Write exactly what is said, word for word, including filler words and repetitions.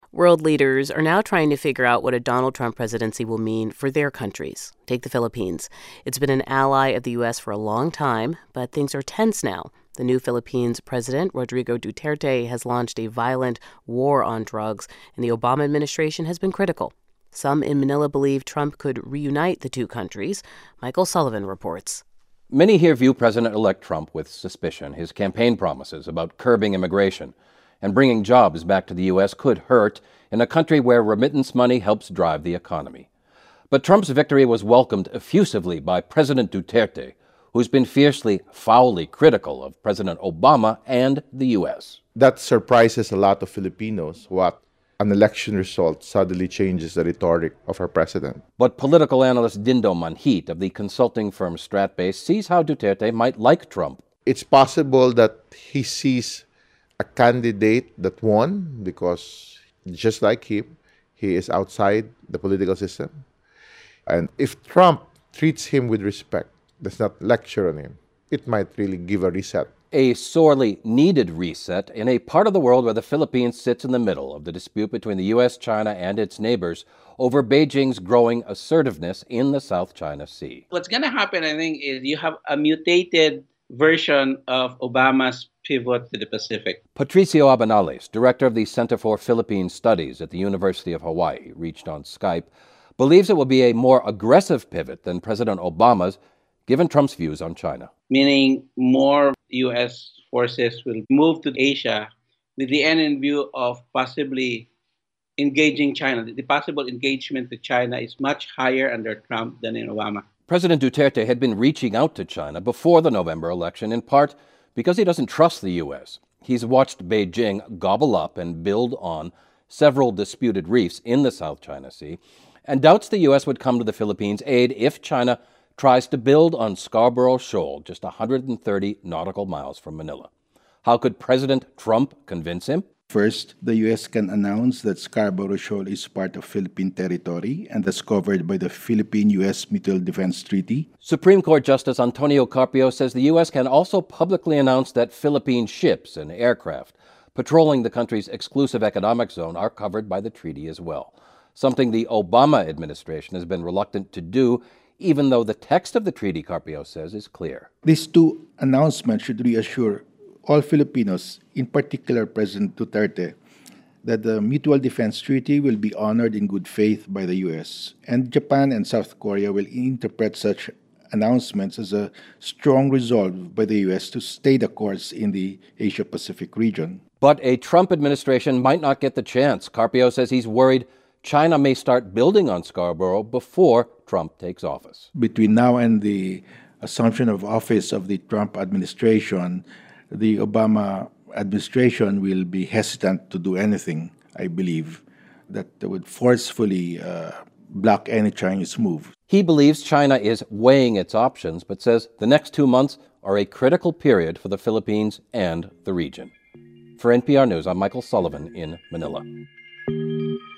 World leaders are now trying to figure out what a Donald Trump presidency will mean for their countries. Take the Philippines. It's been an ally of the U S for a long time, but things are tense now. The new Philippines president, Rodrigo Duterte, has launched a violent war on drugs, and the Obama administration has been critical. Some in Manila believe Trump could reunite the two countries. Michael Sullivan reports. Many here view President-elect Trump with suspicion. His campaign promises about curbing immigration and bringing jobs back to the U S could hurt in a country where remittance money helps drive the economy. But Trump's victory was welcomed effusively by President Duterte, who's been fiercely, foully critical of President Obama and the U S. That surprises a lot of Filipinos, what an election result suddenly changes the rhetoric of our president. But political analyst Dindo Manhit of the consulting firm Stratbase sees how Duterte might like Trump. It's possible that he sees a candidate that won because, just like him, he is outside the political system. And if Trump treats him with respect, does not lecture on him, it might really give a reset. A sorely needed reset in a part of the world where the Philippines sits in the middle of the dispute between the U S, China, and its neighbors over Beijing's growing assertiveness in the South China Sea. What's going to happen, I think, is you have a mutated version of Obama's pivot to the Pacific. Patricio Abanales, director of the Center for Philippine Studies at the University of Hawaii, reached on Skype, believes it will be a more aggressive pivot than President Obama's, given Trump's views on China. Meaning more U S forces will move to Asia with the end in view of possibly engaging China. The possible engagement to China is much higher under Trump than in Obama. President Duterte had been reaching out to China before the November election, in part because he doesn't trust the U S. He's watched Beijing gobble up and build on several disputed reefs in the South China Sea, and doubts the U S would come to the Philippines' aid if China tries to build on Scarborough Shoal, just one hundred thirty nautical miles from Manila. How could President Trump convince him? First, the U S can announce that Scarborough Shoal is part of Philippine territory and thus covered by the Philippine-U S Mutual Defense Treaty. Supreme Court Justice Antonio Carpio says the U S can also publicly announce that Philippine ships and aircraft patrolling the country's exclusive economic zone are covered by the treaty as well, something the Obama administration has been reluctant to do, even though the text of the treaty, Carpio says, is clear. These two announcements should reassure all Filipinos, in particular President Duterte, that the Mutual Defense Treaty will be honored in good faith by the U S, and Japan and South Korea will interpret such announcements as a strong resolve by the U S to stay the course in the Asia-Pacific region. But a Trump administration might not get the chance. Carpio says he's worried China may start building on Scarborough before Trump takes office. Between now and the assumption of office of the Trump administration, the Obama administration will be hesitant to do anything, I believe, that would forcefully uh, block any Chinese move. He believes China is weighing its options, but says the next two months are a critical period for the Philippines and the region. For N P R News, I'm Michael Sullivan in Manila.